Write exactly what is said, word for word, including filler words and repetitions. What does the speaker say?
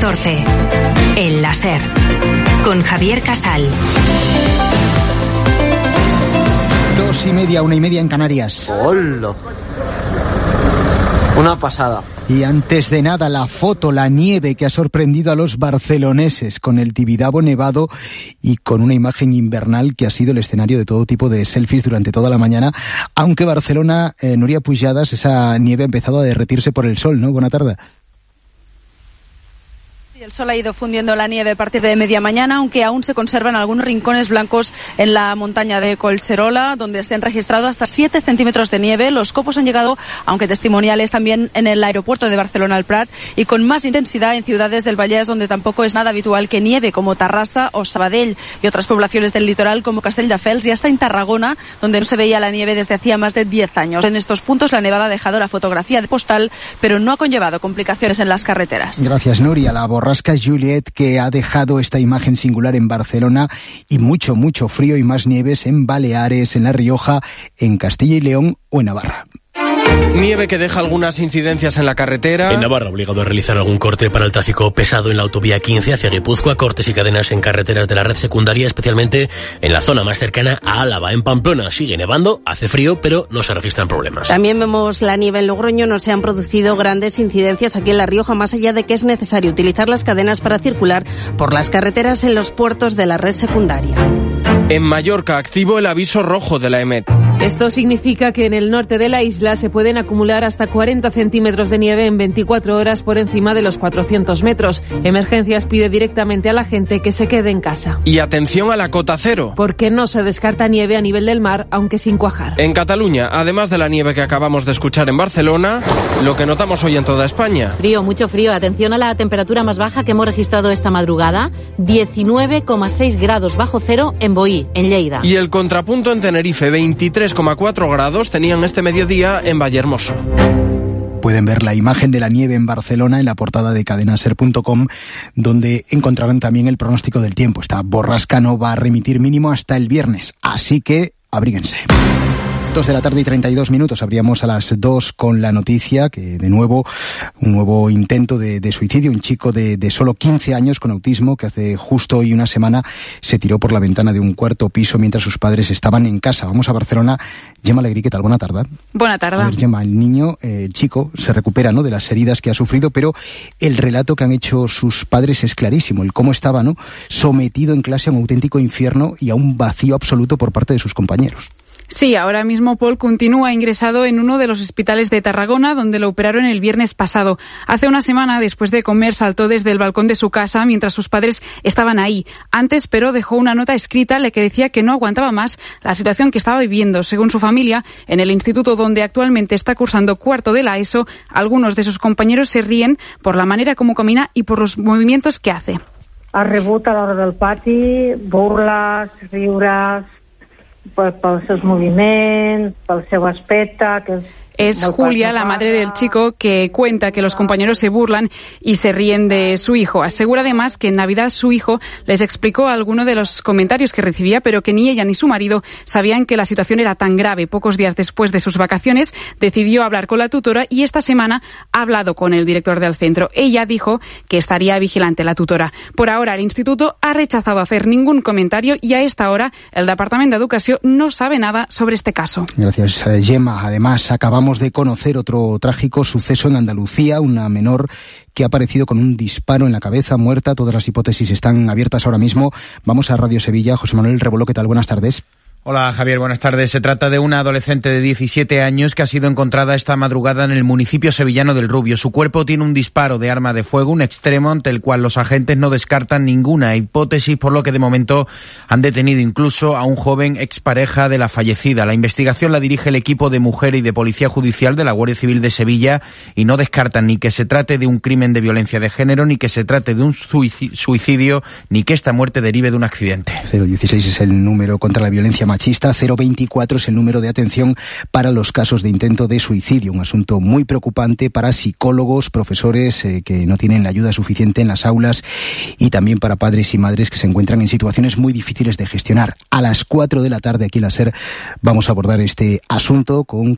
catorce. El láser. Con Javier Casal. Dos y media, una y media en Canarias. ¡Hola! Una pasada. Y antes de nada, la foto, la nieve que ha sorprendido a los barceloneses con el Tibidabo nevado y con una imagen invernal que ha sido el escenario de todo tipo de selfies durante toda la mañana. Aunque Barcelona, eh, Nuria Pujadas, esa nieve ha empezado a derretirse por el sol, ¿no? Buena tarde. El sol ha ido fundiendo la nieve a partir de media mañana, aunque aún se conservan algunos rincones blancos en la montaña de Collserola, donde se han registrado hasta siete centímetros de nieve. Los copos han llegado, aunque testimoniales, también en el aeropuerto de Barcelona al Prat, y con más intensidad en ciudades del Vallès, donde tampoco es nada habitual que nieve, como Tarrasa o Sabadell, y otras poblaciones del litoral como Castelldefels, y hasta en Tarragona, donde no se veía la nieve desde hacía más de diez años. En estos puntos la nevada ha dejado la fotografía de postal, pero no ha conllevado complicaciones en las carreteras. Gracias, Nuria. La borrasca Juliet, que ha dejado esta imagen singular en Barcelona, y mucho, mucho frío y más nieves en Baleares, en La Rioja, en Castilla y León o en Navarra. Nieve que deja algunas incidencias en la carretera. En Navarra, obligado a realizar algún corte para el tráfico pesado en la autovía quince hacia Guipúzcoa, cortes y cadenas en carreteras de la red secundaria, especialmente en la zona más cercana a Álava. En Pamplona sigue nevando, hace frío, pero no se registran problemas. También vemos la nieve en Logroño, no se han producido grandes incidencias aquí en La Rioja, más allá de que es necesario utilizar las cadenas para circular por las carreteras en los puertos de la red secundaria. En Mallorca, activo el aviso rojo de la E M E T. Esto significa que en el norte de la isla se pueden acumular hasta cuarenta centímetros de nieve en veinticuatro horas por encima de los cuatrocientos metros. Emergencias pide directamente a la gente que se quede en casa. Y atención a la cota cero. Porque no se descarta nieve a nivel del mar, aunque sin cuajar. En Cataluña, además de la nieve que acabamos de escuchar en Barcelona, lo que notamos hoy en toda España. Frío, mucho frío. Atención a la temperatura más baja que hemos registrado esta madrugada. diecinueve coma seis grados bajo cero en Boí, en Lleida. Y el contrapunto en Tenerife, veintitrés coma cuatro grados tenían este mediodía en Vallehermoso. Pueden ver la imagen de la nieve en Barcelona en la portada de cadenaser punto com, donde encontrarán también el pronóstico del tiempo. Esta borrasca no va a remitir mínimo hasta el viernes, así que abríguense. Dos de la tarde y treinta y dos minutos, abríamos a las dos con la noticia que, de nuevo, un nuevo intento de, de suicidio. Un chico de, de solo quince años con autismo que hace justo hoy una semana se tiró por la ventana de un cuarto piso mientras sus padres estaban en casa. Vamos a Barcelona. Gemma Alegrí, ¿qué tal? Buena tarde. Buena tarde. A ver, Gemma, el niño, eh, el chico, se recupera, ¿no?, de las heridas que ha sufrido, pero el relato que han hecho sus padres es clarísimo. El cómo estaba, ¿no?, sometido en clase a un auténtico infierno y a un vacío absoluto por parte de sus compañeros. Sí, ahora mismo Paul continúa ingresado en uno de los hospitales de Tarragona, donde lo operaron el viernes pasado. Hace una semana, después de comer, saltó desde el balcón de su casa mientras sus padres estaban ahí. Antes, pero, dejó una nota escrita en la que decía que no aguantaba más la situación que estaba viviendo. Según su familia, en el instituto donde actualmente está cursando cuarto de la ESO, algunos de sus compañeros se ríen por la manera como camina y por los movimientos que hace. Ha rebut a l'hora del pati burles, riures, pels seus moviments, pel seu aspecte, que és... Es Julia, la madre del chico, que cuenta que los compañeros se burlan y se ríen de su hijo. Asegura además que en Navidad su hijo les explicó algunos de los comentarios que recibía, pero que ni ella ni su marido sabían que la situación era tan grave. Pocos días después de sus vacaciones decidió hablar con la tutora y esta semana ha hablado con el director del centro. Ella dijo que estaría vigilante la tutora. Por ahora el instituto ha rechazado hacer ningún comentario y a esta hora el Departamento de Educación no sabe nada sobre este caso. Gracias, Gemma. Además, acabamos de conocer otro trágico suceso en Andalucía, una menor que ha aparecido con un disparo en la cabeza, muerta. Todas las hipótesis están abiertas ahora mismo. Vamos a Radio Sevilla. José Manuel Reboló, ¿qué tal? Buenas tardes. Hola Javier, buenas tardes. Se trata de una adolescente de diecisiete años que ha sido encontrada esta madrugada en el municipio sevillano del Rubio. Su cuerpo tiene un disparo de arma de fuego, un extremo ante el cual los agentes no descartan ninguna hipótesis, por lo que de momento han detenido incluso a un joven expareja de la fallecida. La investigación la dirige el equipo de mujer y de policía judicial de la Guardia Civil de Sevilla y no descartan ni que se trate de un crimen de violencia de género, ni que se trate de un suicidio, ni que esta muerte derive de un accidente. cero dieciséis es el número contra la violencia machista. cero veinticuatro es el número de atención para los casos de intento de suicidio, un asunto muy preocupante para psicólogos, profesores eh, que no tienen la ayuda suficiente en las aulas y también para padres y madres que se encuentran en situaciones muy difíciles de gestionar. A las cuatro de la tarde aquí en la SER vamos a abordar este asunto con